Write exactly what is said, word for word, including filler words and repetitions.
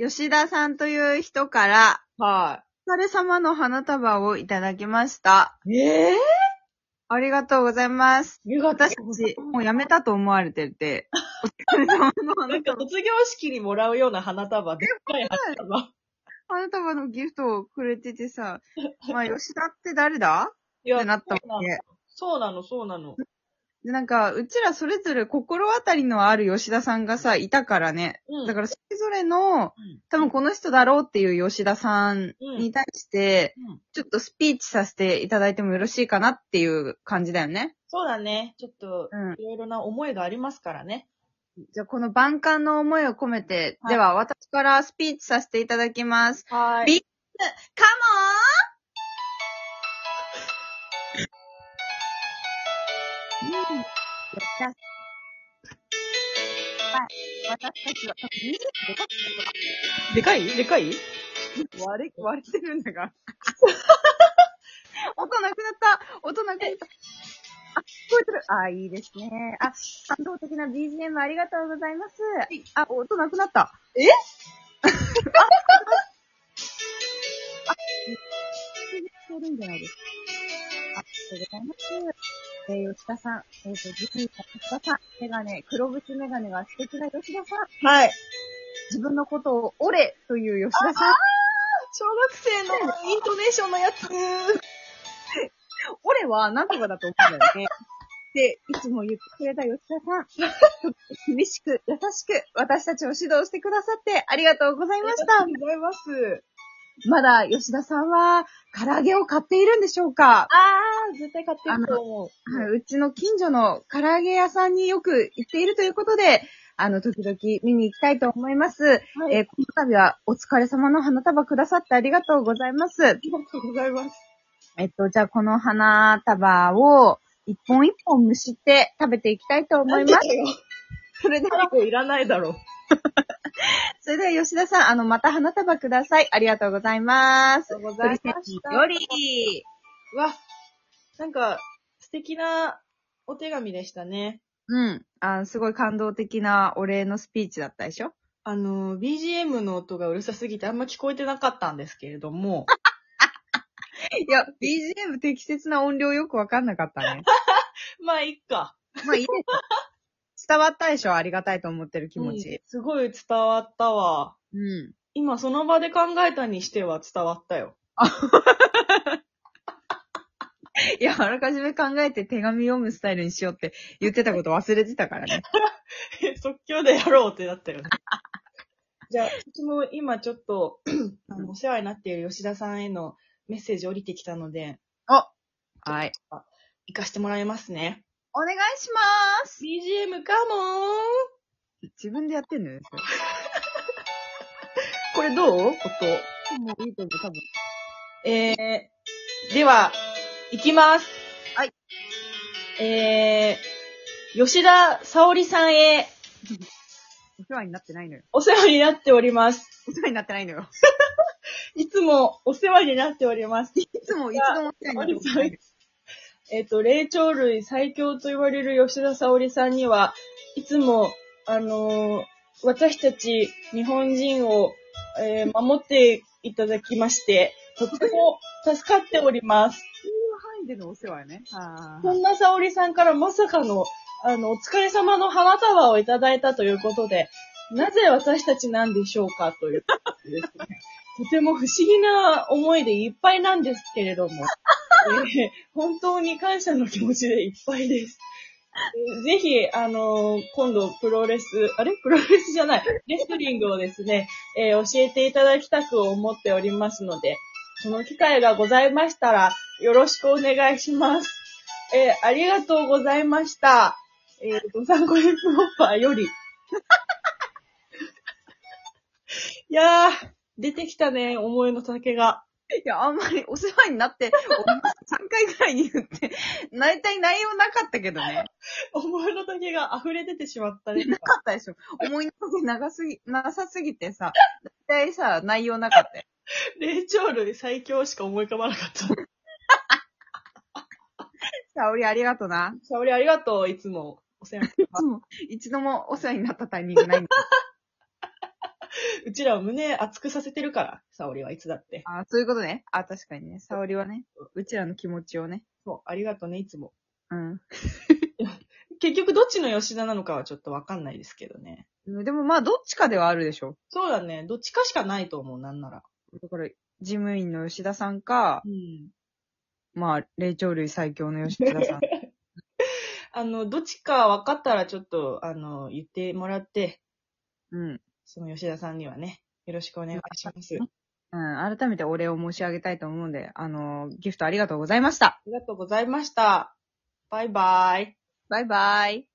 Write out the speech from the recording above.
吉田さんという人から、 はお疲れ様の花束をいただきました。 い。えぇ、ー、 ありがとうございます。私たち、もうやめたと思われてて、お疲れ様のなんか花束。 卒業式にもらうような花束、でっかい花束。 花束のギフトをくれててさ、まあ、吉田って誰だいや、 ってなったわそうなのけ。 そうなの、そうなの。 で、なんか、うちらそれぞれ心当たりのある吉田さんがさ、いたからね。 うん。 だからそれぞれの、 うん多分この人だろうっていう吉田さんに対して、 うん、 ちょっとスピーチさせていただいてもよろしいかなっていう感じだよね。 そうだね。ちょっと、 うん。 いろいろな思いがありますからね。 じゃあこの万感の思いを込めて、 はいでは私からスピーチさせていただきます。 はーい。 ビッグカモンうん。やった。はい。私たちは、にじゅうでかいでかい割れ、割れてるんだが。音なくなった。音なくなった。あ、聞こえてる。あ、いいですね。あ、感動的な ビージーエム ありがとうございます。あ、音なくなった。 えあ、あ、聞こえるんじゃないですか。ありがとうございます。えー、吉田さん、えっ、ー、と、ジミーさん、吉田さん、メガネ、黒縁メガネが素敵な吉田さん。 はい。 自分のことを、オレという吉田さん。 小学生のイントネーションのやつ。 オレは何とかだと思うんだよね。で、いつも言ってくれた吉田さん。厳しく、優しく、私たちを指導してくださってありがとうございました。 ありがとうございます。 まだ吉田さんは、唐揚げを買っているんでしょうか？ あー、絶対買ってると思う。 はい、うちの近所の唐揚げ屋さんによく行っているということで、あの、時々見に行きたいと思います。はい、えー、この度はお疲れ様の花束くださってありがとうございます。ありがとうございます。 えっと、じゃあこの花束を一本一本蒸して食べていきたいと思います。 それではいらないだろう。 それでは吉田さん、あの、また花束ください。ありがとうございます。 ありがとうございました。 より、 わ、なんか、素敵なお手紙でしたね。 うん。あ、すごい感動的なお礼のスピーチだったでしょ？ あの、ビージーエム の音がうるさすぎてあんま聞こえてなかったんですけれども。 いや、ビージーエム 適切な音量よくわかんなかったね。 まあ、いっか。 まあ、いいです。伝わったでしょ？ありがたいと思ってる気持ち。うん、 すごい伝わったわ。 うん。 今その場で考えたにしては伝わったよ。 いや、あらかじめ考えて手紙読むスタイルにしようって言ってたこと忘れてたからね。 即興でやろうってなったよね。じゃあ、私も今ちょっと、あの、お世話になっている吉田さんへのメッセージ降りてきたので、 あ、はい。 行かしてもらいますね。 お願いしまーす。 ビージーエム カモン。 自分でやってんのよ、それ。 これどう？音。もういいと思う、多分。 えー、では、行きます。 はい。 えー、吉田沙織さんへ。 お世話になってないのよ。 お世話になっております。 お世話になってないのよ。 いつもお世話になっております。 いつも、いつでもお世話になっております。 えっと、霊長類最強と言われる吉田沙織さんには、いつも、あのー、私たち日本人を、えー、守っていただきまして、とても助かっております。 そういう範囲でのお世話よね。 そんな沙織さんからまさかの、あの、お疲れ様の花束をいただいたということで、なぜ私たちなんでしょうかということですね。とても不思議な思いでいっぱいなんですけれども、えー、本当に感謝の気持ちでいっぱいです。えー、ぜひ、あのー、今度プロレス、あれプロレスじゃない、レスリングをですね、えー、教えていただきたく思っておりますので、その機会がございましたら、よろしくお願いします。えー、ありがとうございました。えー、ドサンコレスホッパーより。いやー、出てきたね、思いの丈が。 いや、あんまりお世話になって、さんかいぐらいに言って、大体内容なかったけどね。 思いの丈が溢れ出てしまったね。 なかったでしょ。思いの丈長すぎ、なさすぎてさ、大体さ、内容なかったよ。 霊長類最強しか思い浮かばなかった。 沙織ありがとな。 沙織ありがとう、いつもお世話になってます。 いつも、一度もお世話になったタイミングないんだ。 うちらを胸熱くさせてるから、沙織はいつだって。 あ、そういうことね。あ、確かにね。沙織はね、うちらの気持ちをね。 そう、ありがとうね、いつも。 うん。 結局どっちの吉田なのかはちょっとわかんないですけどね。 でもまあ、どっちかではあるでしょ。 そうだね、どっちかしかないと思う、なんなら。 だから、事務員の吉田さんかう、ん。 まあ、霊長類最強の吉田さん。 あの、どっちか分かったらちょっと、あの、言ってもらって、 うん。 その吉田さんにはね、よろしくお願いします。 うん、改めてお礼を申し上げたいと思うんで、あの、ギフトありがとうございました。 ありがとうございました。バイバイ。 バイバイ。